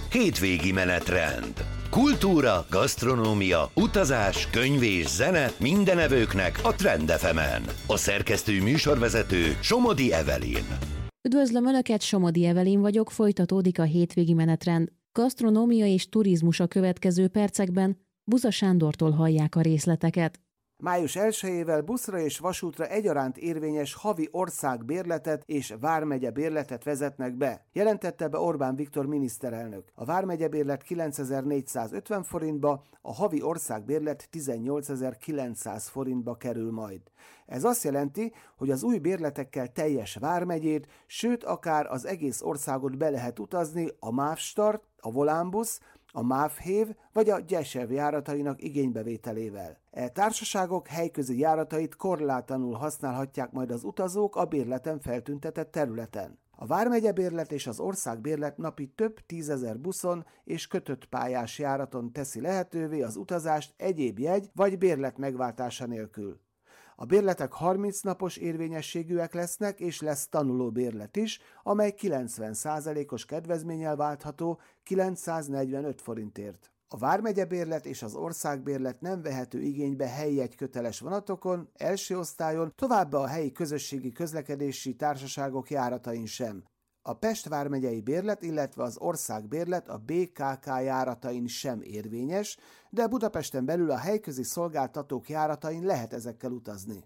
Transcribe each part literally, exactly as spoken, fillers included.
Hétvégi menetrend. Kultúra, gasztronómia, utazás, könyv és zene minden evőknek a Trend ef emen. A szerkesztő műsorvezető Somodi Evelyn. Üdvözlöm Önöket, Somodi Evelyn vagyok, folytatódik a hétvégi menetrend. Gasztronómia és turizmus a következő percekben, Buza Sándortól hallják a részleteket. május elsejével buszra és vasútra egyaránt érvényes havi országbérletet és vármegyebérletet vezetnek be, jelentette be Orbán Viktor miniszterelnök. A vármegyebérlet kilencezer-négyszázötven forintba, a havi országbérlet tizennyolcezer-kilencszáz forintba kerül majd. Ez azt jelenti, hogy az új bérletekkel teljes vármegyét, sőt akár az egész országot be lehet utazni a MÁV Start, a Volánbusz, a MÁV Hév vagy a Gyesev járatainak igénybevételével. E társaságok helyközi járatait korlátlanul használhatják majd az utazók a bérleten feltüntetett területen. A vármegyebérlet és az országbérlet napi több tízezer buszon és kötött pályás járaton teszi lehetővé az utazást egyéb jegy vagy bérlet megváltása nélkül. A bérletek harminc napos érvényességűek lesznek, és lesz tanuló bérlet is, amely kilencven százalékos kedvezménnyel váltható kilencszáznegyvenöt forintért. A vármegyebérlet és az országbérlet nem vehető igénybe helyi egyköteles vonatokon, első osztályon, továbbá a helyi közösségi közlekedési társaságok járatain sem. A Pest vármegyei bérlet, illetve az országbérlet a bé ká ká járatain sem érvényes, de Budapesten belül a helyközi szolgáltatók járatain lehet ezekkel utazni.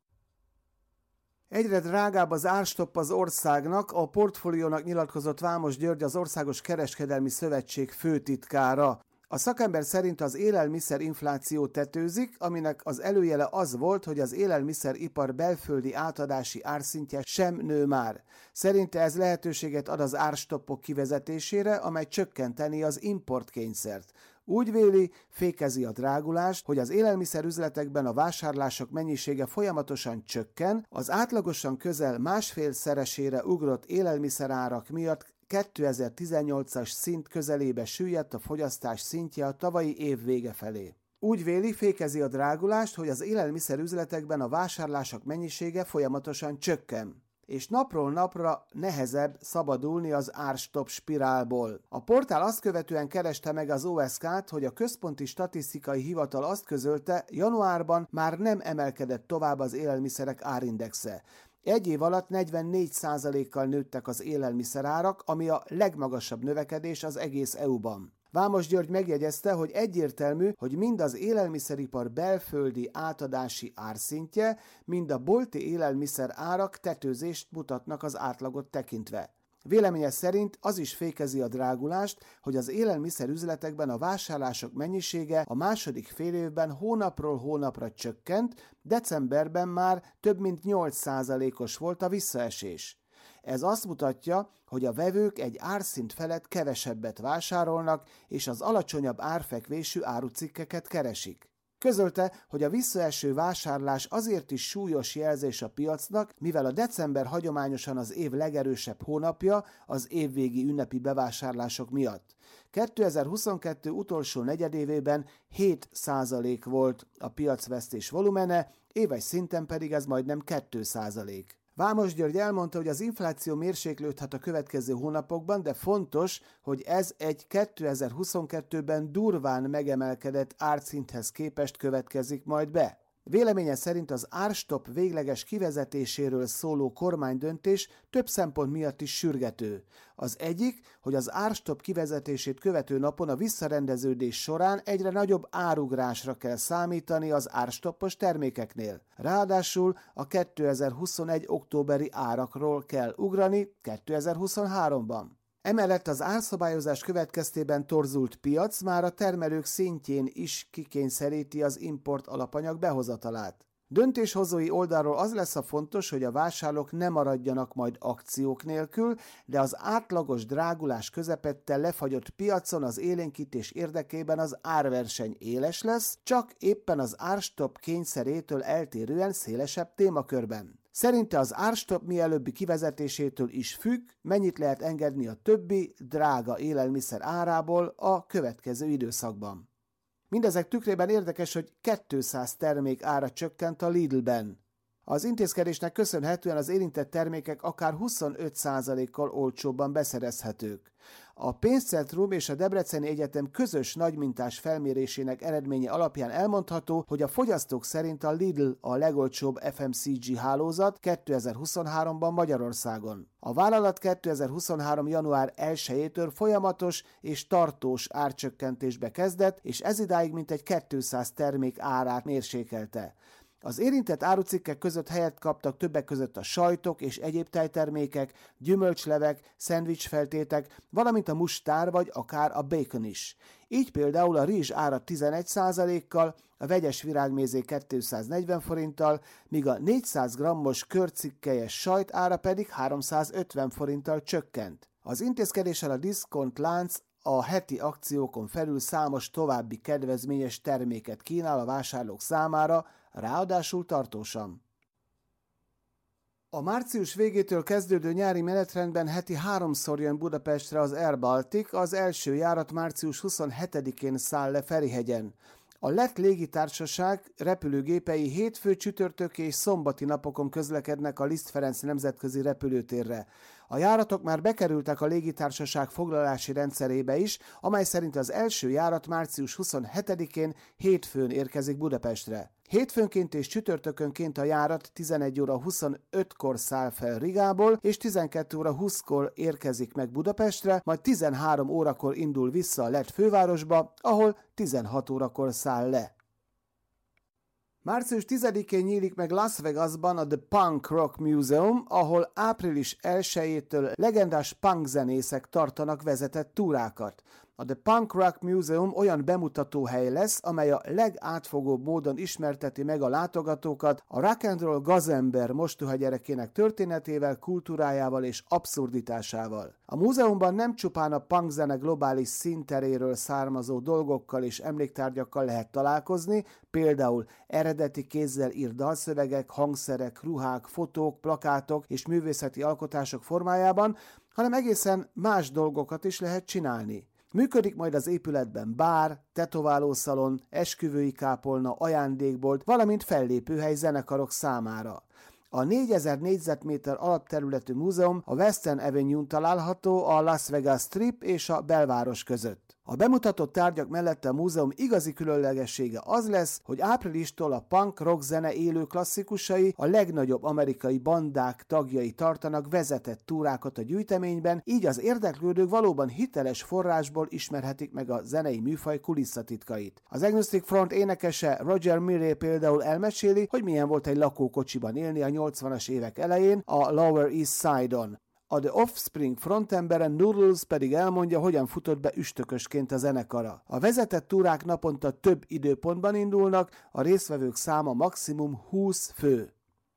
Egyre drágább az árstopp az országnak, a Portfóliónak nyilatkozott Vámos György, az Országos Kereskedelmi Szövetség főtitkára. A szakember szerint az élelmiszer-infláció tetőzik, aminek az előjele az volt, hogy az élelmiszeripar belföldi átadási árszintje sem nő már. Szerinte ez lehetőséget ad az árstoppok kivezetésére, amely csökkenteni az importkényszert. Úgy véli, fékezi a drágulást, hogy az élelmiszerüzletekben a vásárlások mennyisége folyamatosan csökken, az átlagosan közel másfélszeresére ugrott élelmiszerárak miatt kétezer-tizennyolcas szint közelébe süllyedt a fogyasztás szintje a tavalyi év vége felé. Úgy véli, fékezi a drágulást, hogy az élelmiszerüzletekben a vásárlások mennyisége folyamatosan csökken, és napról napra nehezebb szabadulni az árstopp spirálból. A portál azt követően kereste meg az o es ká-t, hogy a Központi Statisztikai Hivatal azt közölte, januárban már nem emelkedett tovább az élelmiszerek árindexe. Egy év alatt negyvennégy százalékkal nőttek az élelmiszerárak, ami a legmagasabb növekedés az egész é u-ban. Vámos György megjegyezte, hogy egyértelmű, hogy mind az élelmiszeripar belföldi átadási árszintje, mind a bolti élelmiszer árak tetőzést mutatnak az átlagot tekintve. Véleménye szerint az is fékezi a drágulást, hogy az élelmiszerüzletekben a vásárlások mennyisége a második félévben hónapról hónapra csökkent, decemberben már több mint nyolc százalékos volt a visszaesés. Ez azt mutatja, hogy a vevők egy árszint felett kevesebbet vásárolnak, és az alacsonyabb árfekvésű árucikkeket keresik. Közölte, hogy a visszaeső vásárlás azért is súlyos jelzés a piacnak, mivel a december hagyományosan az év legerősebb hónapja az évvégi ünnepi bevásárlások miatt. kétezer-huszonkettő utolsó negyedévében hét százalék volt a piacvesztés volumene, éves szinten pedig ez majdnem két százalék. Vámos György elmondta, hogy az infláció mérséklődhet a következő hónapokban, de fontos, hogy ez egy kétezer-huszonkettőben durván megemelkedett árszinthez képest következik majd be. Véleménye szerint az árstopp végleges kivezetéséről szóló kormánydöntés több szempont miatt is sürgető. Az egyik, hogy az árstopp kivezetését követő napon a visszarendeződés során egyre nagyobb árugrásra kell számítani az árstoppos termékeknél. Ráadásul a kétezer-huszonegy októberi árakról kell ugrani kétezer-huszonháromban. Emellett az árszabályozás következtében torzult piac már a termelők szintjén is kikényszeríti az import alapanyag behozatalát. Döntéshozói oldalról az lesz a fontos, hogy a vásárlók ne maradjanak majd akciók nélkül, de az átlagos drágulás közepette lefagyott piacon az élénkítés érdekében az árverseny éles lesz, csak éppen az árstopp kényszerétől eltérően szélesebb témakörben. Szerinte az árstopp mielőbbi kivezetésétől is függ, mennyit lehet engedni a többi drága élelmiszer árából a következő időszakban. Mindezek tükrében érdekes, hogy kétszáz termék ára csökkent a Lidlben. Az intézkedésnek köszönhetően az érintett termékek akár huszonöt százalékkal olcsóbban beszerezhetők. A pénzcentrum és a Debreceni Egyetem közös nagymintás felmérésének eredménye alapján elmondható, hogy a fogyasztók szerint a Lidl a legolcsóbb ef em cé gé hálózat kétezer-huszonháromban Magyarországon. A vállalat kétezer-huszonhárom. január elsejétől folyamatos és tartós árcsökkentésbe kezdett, és ezidáig mintegy kétszáz termék árát mérsékelte. Az érintett árucikkek között helyet kaptak többek között a sajtok és egyéb tejtermékek, gyümölcslevek, szendvicsfeltétek, valamint a mustár vagy akár a bacon is. Így például a rizs ára tizenegy százalékkal, a vegyes virágmézé kétszáznegyven forinttal, míg a négyszáz grammos körcikkelyes sajt ára pedig háromszázötven forinttal csökkent. Az intézkedéssel a diszkont lánc a heti akciókon felül számos további kedvezményes terméket kínál a vásárlók számára, ráadásul tartósan. A március végétől kezdődő nyári menetrendben heti háromszor jön Budapestre az Air Baltic, az első járat március huszonhetedikén száll le Ferihegyen. A lett légitársaság repülőgépei hétfő, csütörtök és szombati napokon közlekednek a Liszt Ferenc nemzetközi repülőtérre. A járatok már bekerültek a légitársaság foglalási rendszerébe is, amely szerint az első járat március huszonhetedikén hétfőn érkezik Budapestre. Hétfőnként és csütörtökönként a járat tizenegy óra huszonötkor száll fel Rigából, és tizenkét óra húszkor érkezik meg Budapestre, majd tizenhárom órakor indul vissza a lett fővárosba, ahol tizenhat órakor száll le. március tizedikén nyílik meg Las Vegasban a The Punk Rock Museum, ahol április elsejétől legendás punk zenészek tartanak vezetett túrákat. A The Punk Rock Museum olyan bemutatóhely lesz, amely a legátfogóbb módon ismerteti meg a látogatókat a rock and roll gazember mostoha gyerekének történetével, kultúrájával és abszurditásával. A múzeumban nem csupán a punk zene globális színteréről származó dolgokkal és emléktárgyakkal lehet találkozni, például eredeti kézzel írt dalszövegek, hangszerek, ruhák, fotók, plakátok és művészeti alkotások formájában, hanem egészen más dolgokat is lehet csinálni. Működik majd az épületben bár, tetoválószalon, esküvői kápolna, ajándékbolt, valamint fellépőhely zenekarok számára. A négyezer négyzetméter alapterületű múzeum a Western Avenue-n található a Las Vegas Strip és a belváros között. A bemutatott tárgyak mellett a múzeum igazi különlegessége az lesz, hogy áprilistól a punk rock zene élő klasszikusai, a legnagyobb amerikai bandák tagjai tartanak vezetett túrákat a gyűjteményben, így az érdeklődők valóban hiteles forrásból ismerhetik meg a zenei műfaj kulisszatitkait. Az Agnostic Front énekese Roger Murray például elmeséli, hogy milyen volt egy lakókocsiban élni a nyolcvanas évek elején a Lower East Side-on. A The Offspring frontembere Noodles pedig elmondja, hogyan futott be üstökösként a zenekara. A vezetett túrák naponta több időpontban indulnak, a résztvevők száma maximum húsz fő.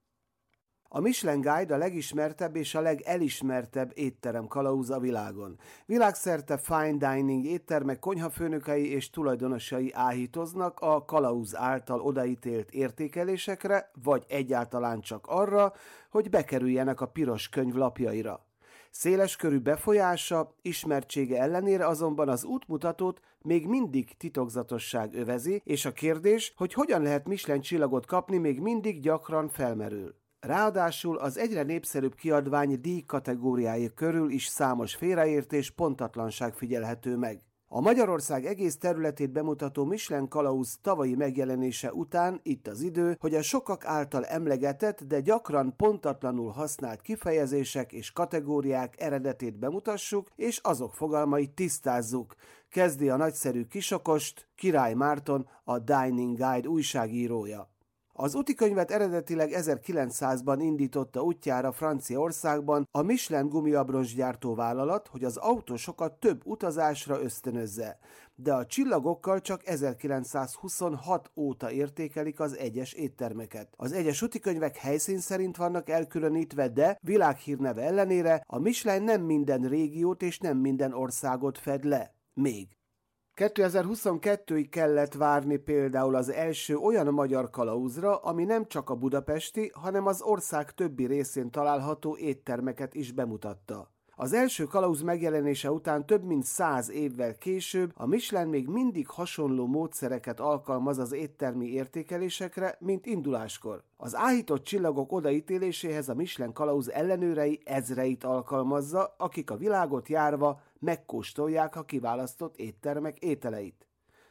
A Michelin Guide a legismertebb és a legelismertebb étterem kalauz a világon. Világszerte fine dining éttermek konyhafőnökei és tulajdonosai áhítoznak a kalauz által odaítélt értékelésekre, vagy egyáltalán csak arra, hogy bekerüljenek a piros könyv lapjaira. Széles körű befolyása, ismertsége ellenére azonban az útmutatót még mindig titokzatosság övezi, és a kérdés, hogy hogyan lehet Michelin csillagot kapni, még mindig gyakran felmerül. Ráadásul az egyre népszerűbb kiadvány díj kategóriái körül is számos félreértés, pontatlanság figyelhető meg. A Magyarország egész területét bemutató Michelin kalauz tavalyi megjelenése után itt az idő, hogy a sokak által emlegetett, de gyakran pontatlanul használt kifejezések és kategóriák eredetét bemutassuk, és azok fogalmait tisztázzuk, kezdi a nagyszerű kisokost Király Márton, a Dining Guide újságírója. Az útikönyvet eredetileg ezerkilencszázban indította útjára Franciaországban a Michelin gumiabroncsgyártó vállalat, hogy az autósokat több utazásra ösztönözze, de a csillagokkal csak ezerkilencszázhuszonhat óta értékelik az egyes éttermeket. Az egyes útikönyvek helyszín szerint vannak elkülönítve, de világhírneve ellenére a Michelin nem minden régiót és nem minden országot fed le. Még. kétezer-huszonkettőig kellett várni például az első olyan magyar kalauzra, ami nem csak a budapesti, hanem az ország többi részén található éttermeket is bemutatta. Az első kalauz megjelenése után több mint száz évvel később a Michelin még mindig hasonló módszereket alkalmaz az éttermi értékelésekre, mint induláskor. Az áhított csillagok odaítéléséhez a Michelin kalauz ellenőrei ezreit alkalmazza, akik a világot járva megkóstolják a kiválasztott éttermek ételeit.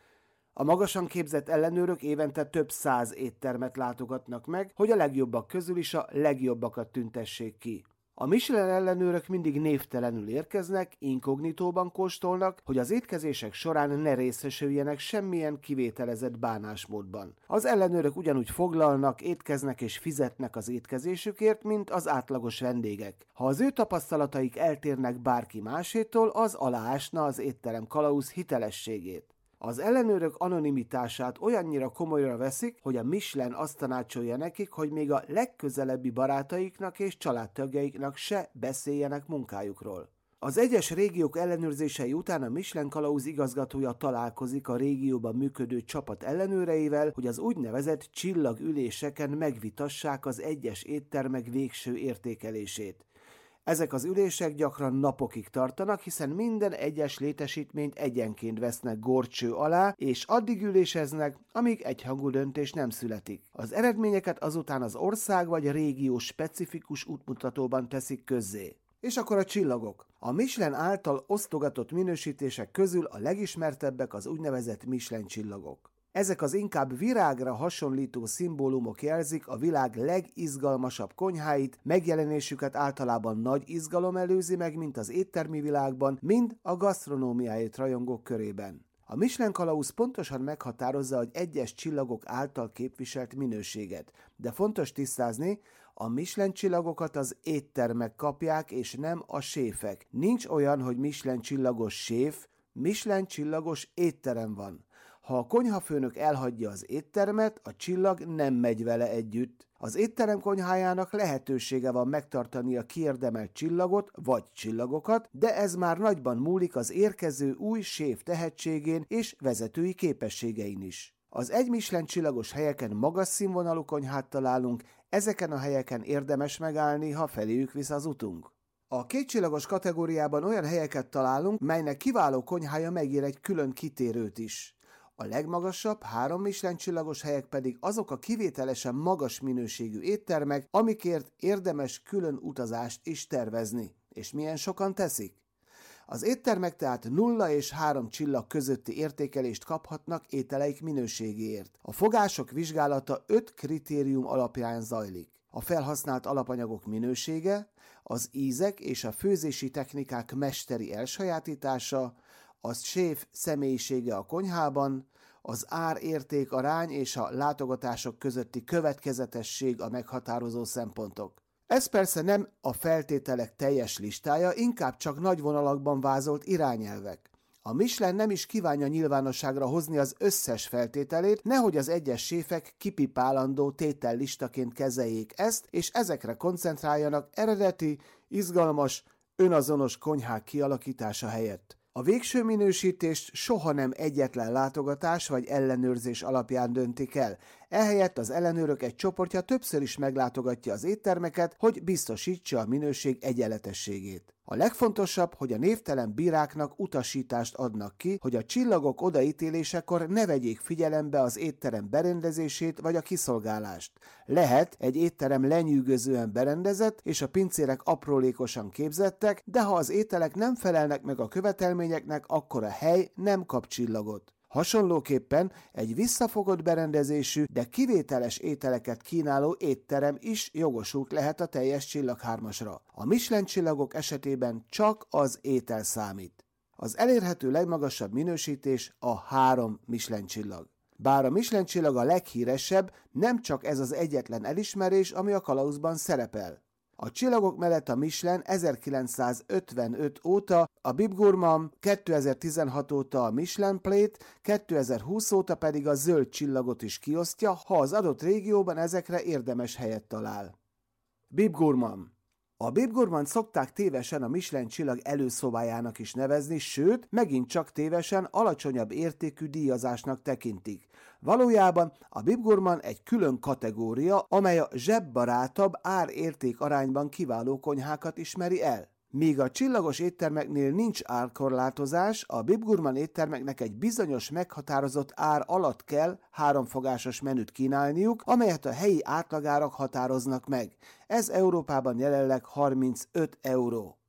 A magasan képzett ellenőrök évente több száz éttermet látogatnak meg, hogy a legjobbak közül is a legjobbakat tüntessék ki. A Michelin ellenőrök mindig névtelenül érkeznek, inkognitóban kóstolnak, hogy az étkezések során ne részesüljenek semmilyen kivételezett bánásmódban. Az ellenőrök ugyanúgy foglalnak, étkeznek és fizetnek az étkezésükért, mint az átlagos vendégek. Ha az ő tapasztalataik eltérnek bárki másétól, az aláásna az étterem kalauz hitelességét. Az ellenőrök anonimitását olyannyira komolyra veszik, hogy a Michelin azt tanácsolja nekik, hogy még a legközelebbi barátaiknak és családtagjaiknak se beszéljenek munkájukról. Az egyes régiók ellenőrzései után a Michelin kalauz igazgatója találkozik a régióban működő csapat ellenőreivel, hogy az úgynevezett csillagüléseken megvitassák az egyes éttermek végső értékelését. Ezek az ülések gyakran napokig tartanak, hiszen minden egyes létesítményt egyenként vesznek górcső alá, és addig üléseznek, amíg egyhangú döntés nem születik. Az eredményeket azután az ország vagy régió specifikus útmutatóban teszik közzé. És akkor a csillagok. A Michelin által osztogatott minősítések közül a legismertebbek az úgynevezett Michelin csillagok. Ezek az inkább virágra hasonlító szimbólumok jelzik a világ legizgalmasabb konyháit, megjelenésüket általában nagy izgalom előzi meg, mint az éttermi világban, mind a gasztronómiáért rajongók körében. A Michelin kalauz pontosan meghatározza, hogy egyes csillagok által képviselt minőséget, de fontos tisztázni, a Michelin csillagokat az éttermek kapják, és nem a séfek. Nincs olyan, hogy Michelin csillagos séf, Michelin csillagos étterem van. Ha a konyhafőnök elhagyja az éttermet, a csillag nem megy vele együtt. Az étterem konyhájának lehetősége van megtartani a kiérdemelt csillagot vagy csillagokat, de ez már nagyban múlik az érkező új séf tehetségén és vezetői képességein is. Az egy Michelin csillagos helyeken magas színvonalú konyhát találunk, ezeken a helyeken érdemes megállni, ha feléjük visz az utunk. A kétcsillagos kategóriában olyan helyeket találunk, melynek kiváló konyhája megír egy külön kitérőt is. A legmagasabb, három Michelin csillagos helyek pedig azok a kivételesen magas minőségű éttermek, amikért érdemes külön utazást is tervezni. És milyen sokan teszik? Az éttermek tehát nulla és három csillag közötti értékelést kaphatnak ételeik minőségéért. A fogások vizsgálata öt kritérium alapján zajlik. A felhasznált alapanyagok minősége, az ízek és a főzési technikák mesteri elsajátítása, a séf személyisége a konyhában, az ár-érték arány és a látogatások közötti következetesség a meghatározó szempontok. Ez persze nem a feltételek teljes listája, inkább csak nagy vonalakban vázolt irányelvek. A Michelin nem is kívánja nyilvánosságra hozni az összes feltételét, nehogy az egyes séfek kipipálandó tétellistaként kezeljék ezt, és ezekre koncentráljanak eredeti, izgalmas, önazonos konyhák kialakítása helyett. A végső minősítést soha nem egyetlen látogatás vagy ellenőrzés alapján döntik el. Ehelyett az ellenőrök egy csoportja többször is meglátogatja az éttermeket, hogy biztosítsa a minőség egyenletességét. A legfontosabb, hogy a névtelen bíráknak utasítást adnak ki, hogy a csillagok odaítélésekor ne vegyék figyelembe az étterem berendezését vagy a kiszolgálást. Lehet egy étterem lenyűgözően berendezett, és a pincérek aprólékosan képzettek, de ha az ételek nem felelnek meg a követelményeknek, akkor a hely nem kap csillagot. Hasonlóképpen egy visszafogott berendezésű, de kivételes ételeket kínáló étterem is jogosult lehet a teljes csillaghármasra. A Michelin csillagok esetében csak az étel számít. Az elérhető legmagasabb minősítés a három Michelin csillag. Bár a Michelin csillag a leghíresebb, nem csak ez az egyetlen elismerés, ami a kalauzban szerepel. A csillagok mellett a Michelin ezerkilencszázötvenöt óta, a Bib Gourmand kétezer-tizenhat óta a Michelin Plate, kétezer-húsz óta pedig a zöld csillagot is kiosztja, ha az adott régióban ezekre érdemes helyet talál. Bib Gourmand. A Bib Gourmand szokták tévesen a Michelin csillag előszobájának is nevezni, sőt, megint csak tévesen alacsonyabb értékű díjazásnak tekintik. Valójában a Bib Gourmand egy külön kategória, amely a zsebbarátabb ár-érték arányban kiváló konyhákat ismeri el. Míg a csillagos éttermeknél nincs árkorlátozás, a Bib Gourmand éttermeknek egy bizonyos meghatározott ár alatt kell háromfogásos menüt kínálniuk, amelyet a helyi átlagárak határoznak meg. Ez Európában jelenleg harmincöt euró.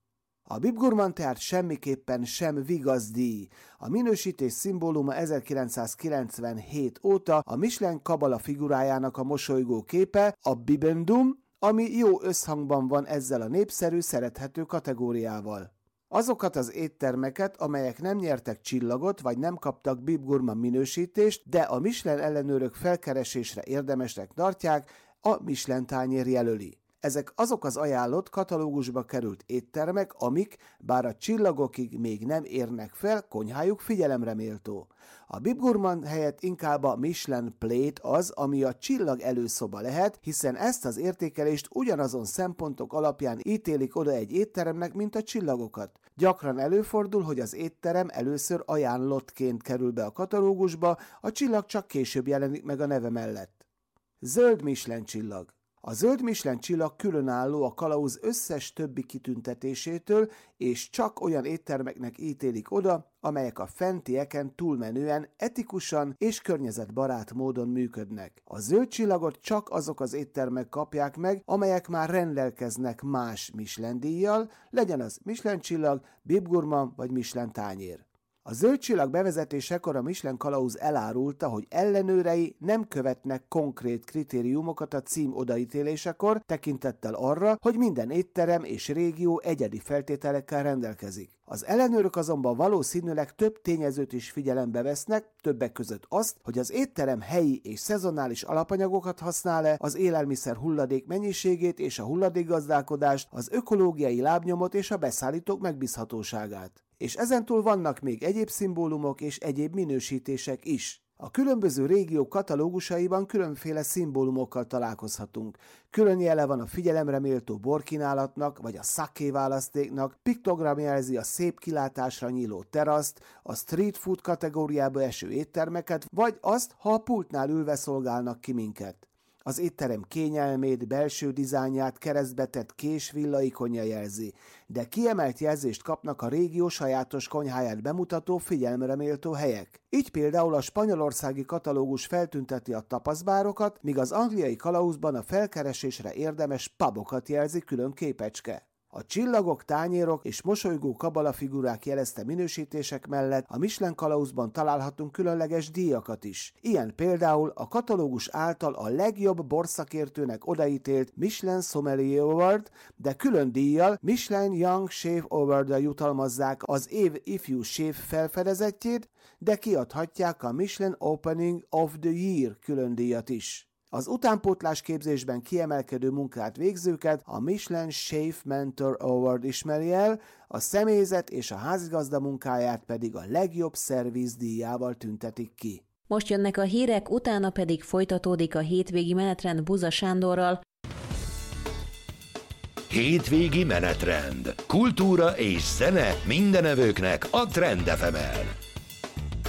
A Bib Gourmand tehát semmiképpen sem vigaszdíj. A minősítés szimbóluma ezerkilencszázkilencvenhét óta a Michelin kabala figurájának a mosolygó képe, a Bibendum, ami jó összhangban van ezzel a népszerű, szerethető kategóriával. Azokat az éttermeket, amelyek nem nyertek csillagot, vagy nem kaptak Bib Gourmand minősítést, de a Michelin ellenőrök felkeresésre érdemesnek tartják, a Michelin tányér jelöli. Ezek azok az ajánlott, katalógusba került éttermek, amik, bár a csillagokig még nem érnek fel, konyhájuk figyelemre méltó. A Bib Gourmand helyett inkább a Michelin Plate az, ami a csillag előszoba lehet, hiszen ezt az értékelést ugyanazon szempontok alapján ítélik oda egy étteremnek, mint a csillagokat. Gyakran előfordul, hogy az étterem először ajánlottként kerül be a katalógusba, a csillag csak később jelenik meg a neve mellett. Zöld Michelin csillag. A zöld Michelin csillag különálló a kalauz összes többi kitüntetésétől, és csak olyan éttermeknek ítélik oda, amelyek a fentieken túlmenően etikusan és környezetbarát módon működnek. A zöld csillagot csak azok az éttermek kapják meg, amelyek már rendelkeznek más Michelin díjjal, legyen az Michelin csillag, Bib Gourmand vagy Michelin tányér. A zöld csillag bevezetésekor a Michelin kalauz elárulta, hogy ellenőrei nem követnek konkrét kritériumokat a cím odaítélésekor, tekintettel arra, hogy minden étterem és régió egyedi feltételekkel rendelkezik. Az ellenőrök azonban valószínűleg több tényezőt is figyelembe vesznek, többek között azt, hogy az étterem helyi és szezonális alapanyagokat használ-e, az élelmiszer hulladék mennyiségét és a hulladékgazdálkodást, az ökológiai lábnyomot és a beszállítók megbízhatóságát. És ezentúl vannak még egyéb szimbólumok és egyéb minősítések is. A különböző régiók katalógusaiban különféle szimbólumokkal találkozhatunk. Külön jele van a figyelemre méltó borkínálatnak, vagy a szaké választéknak, piktogram jelzi a szép kilátásra nyíló teraszt, a street food kategóriába eső éttermeket, vagy azt, ha a pultnál ülve szolgálnak ki minket. Az étterem kényelmét, belső dizájnját keresztbetett kés villaikonja jelzi, de kiemelt jelzést kapnak a régió sajátos konyháját bemutató figyelemre méltó helyek. Így például a spanyolországi katalógus feltünteti a tapaszbárokat, míg az angliai kalauzban a felkeresésre érdemes pubokat jelzi külön képecske. A csillagok, tányérok és mosolygó kabala figurák jelezte minősítések mellett a Michelin kalauzban találhatunk különleges díjakat is. Ilyen például a katalógus által a legjobb borszakértőnek odaítélt Michelin Sommelier Award, de külön díjjal Michelin Young Chef Award-ra jutalmazzák az év ifjú chef felfedezettjét, de kiadhatják a Michelin Opening of the Year külön díjat is. Az utánpótlás képzésben kiemelkedő munkát végzőket a Michelin Chef Mentor Award ismeri el, a személyzet és a házigazda munkáját pedig a legjobb szerviz díjával tüntetik ki. Most jönnek a hírek, utána pedig folytatódik a hétvégi menetrend Buza Sándorral. Hétvégi menetrend. Kultúra és zene mindenevőknek a Trend ef emen.